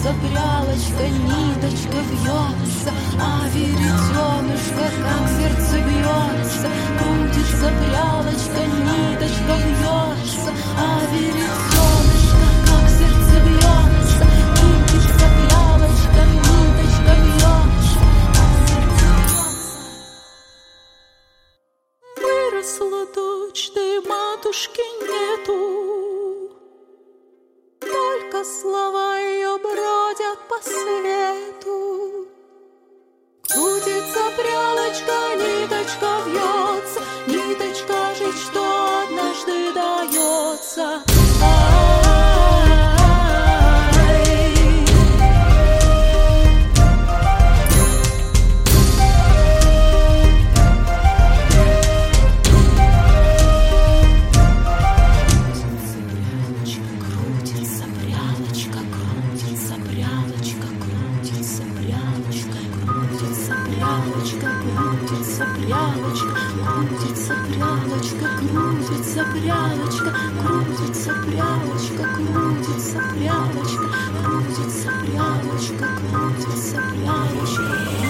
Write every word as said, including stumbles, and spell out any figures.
крутится прялочка, ниточка вьется, а веретенышко, как сердце бьется. Крутится прялочка, ниточка вьется, а веретенышко, как сердце бьется. Крутится прялочка, ниточка вьется, а сердце бьется. Выросла дочь, да и матушки нету, только слова ее бродят по свету. Крутится прялочка, ниточка вьется, ниточка жить, что однажды дается. Крутится прялочка, крутится прялочка, крутится прялочка, крутится прялочка, крутится прялочка, крутится прялочка, крутится прялочка.